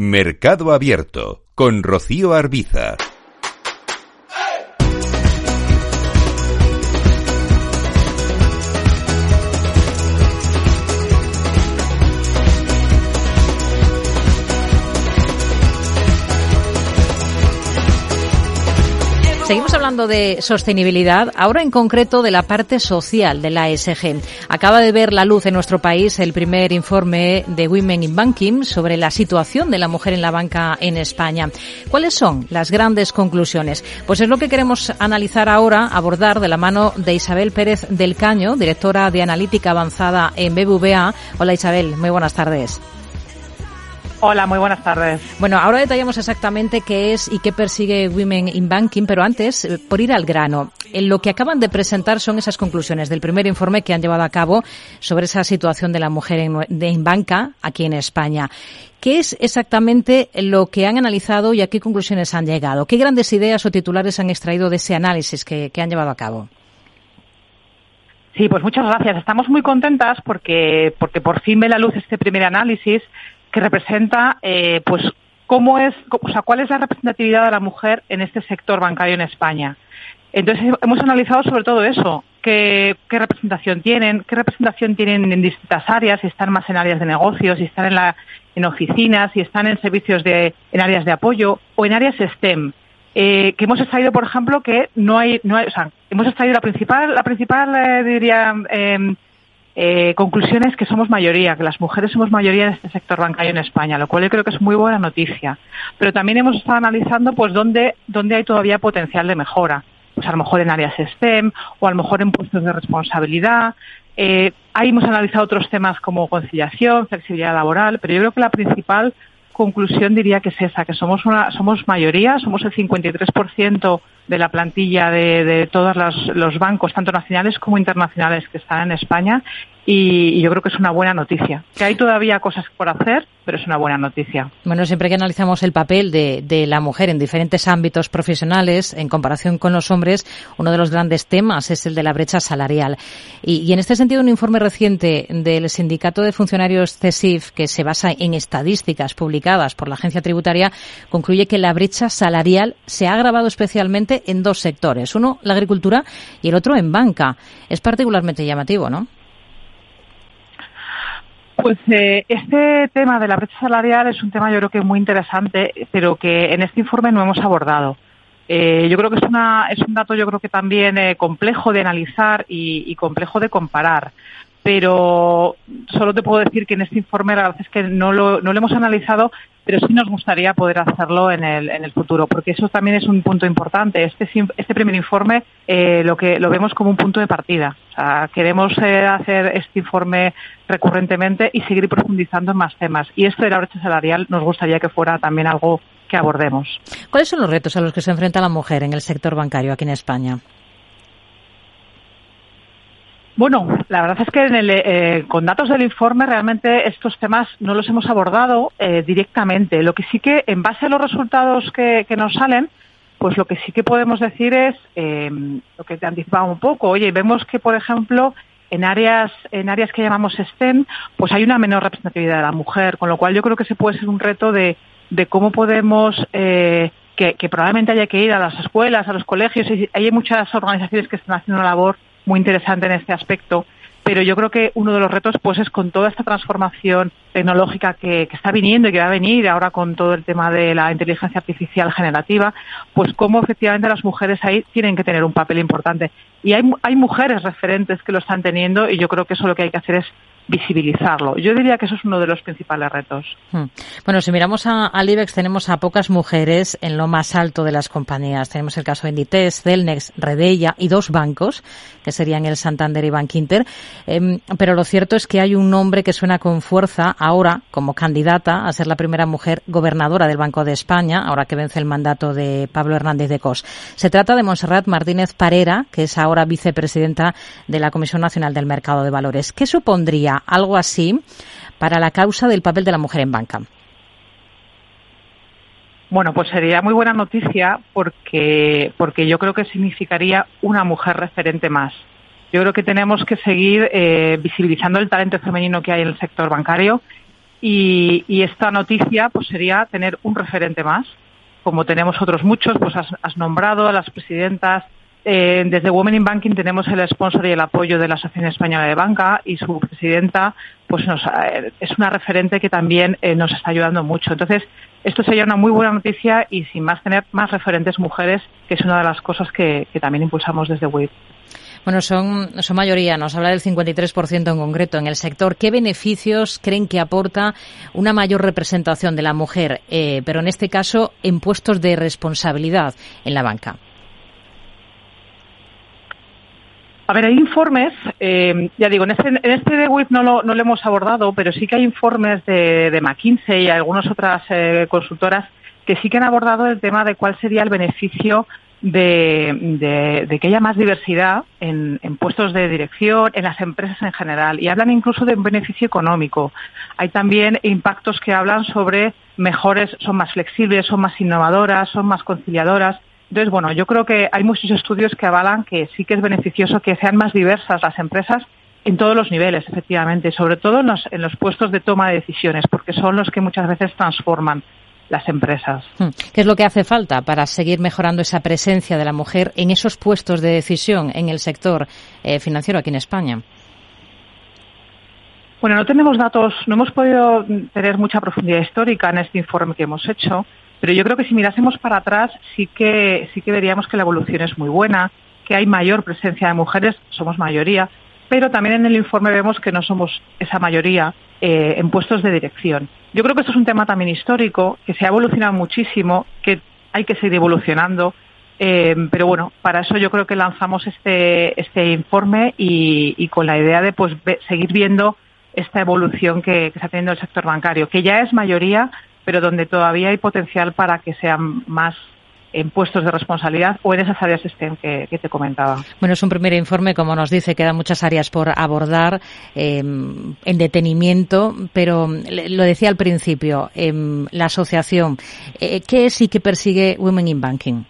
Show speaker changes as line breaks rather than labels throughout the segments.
Mercado Abierto, con Rocío Arbiza.
Seguimos hablando de sostenibilidad, ahora en concreto de la parte social de la ESG. Acaba de ver la luz en nuestro país el primer informe de Women in Banking sobre la situación de la mujer en la banca en España. ¿Cuáles son las grandes conclusiones? Pues es lo que queremos analizar ahora, abordar de la mano de Isabel Pérez del Caño, directora de Analítica Avanzada en BBVA. Hola Isabel, muy buenas tardes.
Hola, muy buenas tardes.
Bueno, ahora detallamos exactamente qué es y qué persigue Women in Banking, pero antes, por ir al grano, lo que acaban de presentar son esas conclusiones del primer informe que han llevado a cabo sobre esa situación de la mujer en banca aquí en España. ¿Qué es exactamente lo que han analizado y a qué conclusiones han llegado? ¿Qué grandes ideas o titulares han extraído de ese análisis que han llevado a cabo?
Sí, pues muchas gracias. Estamos muy contentas porque por fin ve la luz este primer análisis que representa, cuál es la representatividad de la mujer en este sector bancario en España. Entonces, hemos analizado sobre todo eso, qué representación tienen en distintas áreas, si están más en áreas de negocios, si están en oficinas, si están en servicios en áreas de apoyo o en áreas STEM. Que hemos extraído, por ejemplo, que hemos extraído la principal conclusión es que somos mayoría, que las mujeres somos mayoría en este sector bancario en España, lo cual yo creo que es muy buena noticia. Pero también hemos estado analizando pues dónde hay todavía potencial de mejora. Pues a lo mejor en áreas STEM o a lo mejor en puestos de responsabilidad. Ahí hemos analizado otros temas como conciliación, flexibilidad laboral, pero yo creo que la principal conclusión diría que es esa, que somos mayoría, somos el 53% de la plantilla de todos los bancos, tanto nacionales como internacionales que están en España, y yo creo que es una buena noticia. Que hay todavía cosas por hacer, pero es una buena noticia.
Bueno, siempre que analizamos el papel de la mujer en diferentes ámbitos profesionales, en comparación con los hombres, uno de los grandes temas es el de la brecha salarial. Y en este sentido, un informe reciente del Sindicato de Funcionarios CESIF, que se basa en estadísticas publicadas por la Agencia Tributaria, concluye que la brecha salarial se ha agravado especialmente en dos sectores. Uno, la agricultura, y el otro en banca. Es particularmente llamativo, ¿no?
Pues este tema de la brecha salarial es un tema yo creo que muy interesante, pero que en este informe no hemos abordado. Yo creo que es un dato yo creo que también complejo de analizar y complejo de comparar. Pero solo te puedo decir que en este informe la verdad es que no lo hemos analizado, pero sí nos gustaría poder hacerlo en el futuro, porque eso también es un punto importante. Este primer informe lo vemos como un punto de partida. O sea, queremos hacer este informe recurrentemente y seguir profundizando en más temas. Y esto de la brecha salarial nos gustaría que fuera también algo que abordemos.
¿Cuáles son los retos a los que se enfrenta la mujer en el sector bancario aquí en España?
Bueno, la verdad es que con datos del informe realmente estos temas no los hemos abordado directamente. Lo que sí que, en base a los resultados que nos salen, pues lo que sí que podemos decir es lo que te anticipaba un poco. Oye, vemos que, por ejemplo, en áreas que llamamos STEM, pues hay una menor representatividad de la mujer, con lo cual yo creo que ese puede ser un reto de cómo podemos que probablemente haya que ir a las escuelas, a los colegios, y hay muchas organizaciones que están haciendo una labor muy interesante en este aspecto, pero yo creo que uno de los retos pues es con toda esta transformación tecnológica que está viniendo y que va a venir ahora con todo el tema de la inteligencia artificial generativa, pues cómo efectivamente las mujeres ahí tienen que tener un papel importante. Y hay mujeres referentes que lo están teniendo, y yo creo que eso lo que hay que hacer es visibilizarlo. Yo diría que eso es uno de los principales retos.
Bueno, si miramos al IBEX, tenemos a pocas mujeres en lo más alto de las compañías. Tenemos el caso de Inditex, Celnex, Redeia y dos bancos, que serían el Santander y Bankinter. Pero lo cierto es que hay un nombre que suena con fuerza ahora como candidata a ser la primera mujer gobernadora del Banco de España, ahora que vence el mandato de Pablo Hernández de Cos. Se trata de Montserrat Martínez Parera, que es ahora vicepresidenta de la Comisión Nacional del Mercado de Valores. ¿Qué supondría algo así para la causa del papel de la mujer en banca?
Bueno, pues sería muy buena noticia porque yo creo que significaría una mujer referente más. Yo creo que tenemos que seguir visibilizando el talento femenino que hay en el sector bancario y esta noticia pues sería tener un referente más, como tenemos otros muchos. Pues has nombrado a las presidentas. Desde Women in Banking tenemos el sponsor y el apoyo de la Asociación Española de Banca, y su presidenta pues es una referente que también nos está ayudando mucho. Entonces, esto sería una muy buena noticia, y sin más tener más referentes mujeres, que es una de las cosas que también impulsamos desde WIB.
Bueno, son mayoría, nos habla del 53% en concreto en el sector. ¿Qué beneficios creen que aporta una mayor representación de la mujer, pero en este caso en puestos de responsabilidad en la banca?
A ver, hay informes, ya digo, en este de WIB no lo hemos abordado, pero sí que hay informes de McKinsey y algunas otras consultoras que sí que han abordado el tema de cuál sería el beneficio de que haya más diversidad en puestos de dirección, en las empresas en general, y hablan incluso de un beneficio económico. Hay también impactos que hablan sobre son más flexibles, son más innovadoras, son más conciliadoras. Entonces, bueno, yo creo que hay muchos estudios que avalan que sí que es beneficioso que sean más diversas las empresas en todos los niveles, efectivamente, sobre todo en los puestos de toma de decisiones, porque son los que muchas veces transforman las empresas.
¿Qué es lo que hace falta para seguir mejorando esa presencia de la mujer en esos puestos de decisión en el sector financiero aquí en España?
Bueno, no tenemos datos, no hemos podido tener mucha profundidad histórica en este informe que hemos hecho, pero yo creo que si mirásemos para atrás sí que veríamos que la evolución es muy buena, que hay mayor presencia de mujeres, somos mayoría, pero también en el informe vemos que no somos esa mayoría en puestos de dirección. Yo creo que esto es un tema también histórico, que se ha evolucionado muchísimo, que hay que seguir evolucionando, pero bueno, para eso yo creo que lanzamos este informe y con la idea de pues seguir viendo esta evolución que está teniendo el sector bancario, que ya es mayoría, pero donde todavía hay potencial para que sean más en puestos de responsabilidad o en esas áreas STEM que te comentaba.
Bueno, es un primer informe, como nos dice, quedan muchas áreas por abordar en detenimiento, pero lo decía al principio, la asociación, ¿qué es y qué persigue Women in Banking?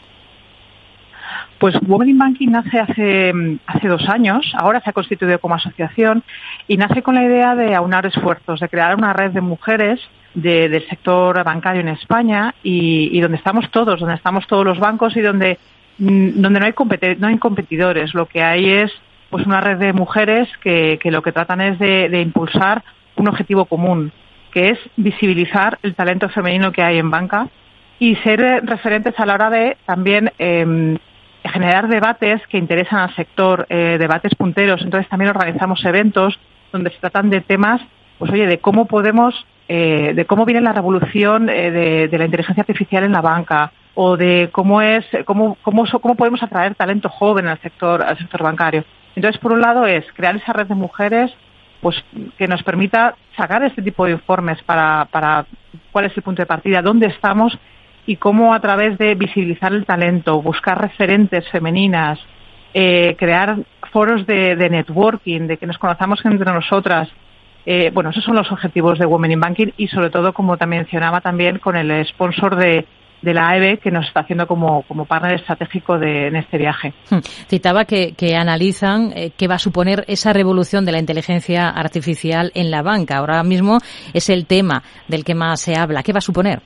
Pues Women in Banking nace hace 2 años, ahora se ha constituido como asociación y nace con la idea de aunar esfuerzos, de crear una red de mujeres del sector bancario en España y donde estamos todos los bancos y donde no hay competidores. Lo que hay es pues una red de mujeres que lo que tratan es de impulsar un objetivo común, que es visibilizar el talento femenino que hay en banca y ser referentes a la hora de también generar debates que interesan al sector, debates punteros. Entonces también organizamos eventos donde se tratan de temas, pues oye, de cómo viene la revolución de la inteligencia artificial en la banca, o de cómo podemos atraer talento joven al sector bancario. Entonces, por un lado es crear esa red de mujeres, pues que nos permita sacar este tipo de informes para cuál es el punto de partida, dónde estamos y cómo a través de visibilizar el talento, buscar referentes femeninas, crear foros de networking, de que nos conozcamos entre nosotras. Bueno, esos son los objetivos de Women in Banking y sobre todo, como también mencionaba, también con el sponsor de la AEB que nos está haciendo como partner estratégico en este viaje.
Citaba que analizan qué va a suponer esa revolución de la inteligencia artificial en la banca. Ahora mismo es el tema del que más se habla. ¿Qué va a suponer?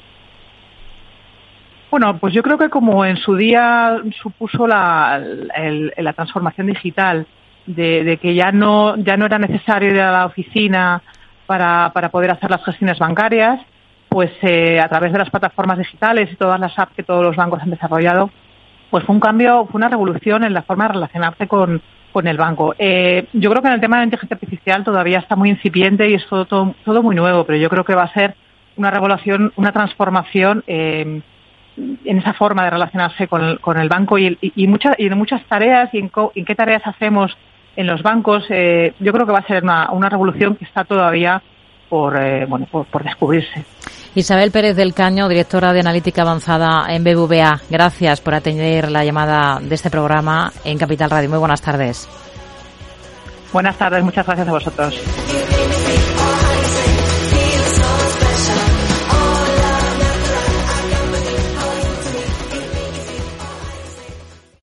Bueno, pues yo creo que como en su día supuso la transformación digital, de que ya no era necesario ir a la oficina para poder hacer las gestiones bancarias, pues a través de las plataformas digitales y todas las apps que todos los bancos han desarrollado, pues fue un cambio, fue una revolución en la forma de relacionarse con el banco. Yo creo que en el tema de la inteligencia artificial todavía está muy incipiente y es todo muy nuevo, pero yo creo que va a ser una revolución, una transformación en esa forma de relacionarse con el banco y en muchas tareas y en qué tareas hacemos en los bancos. Yo creo que va a ser una revolución que está todavía por descubrirse.
Isabel Pérez del Caño, directora de Analítica Avanzada en BBVA. Gracias por atender la llamada de este programa en Capital Radio. Muy buenas tardes.
Buenas tardes, muchas gracias a vosotros.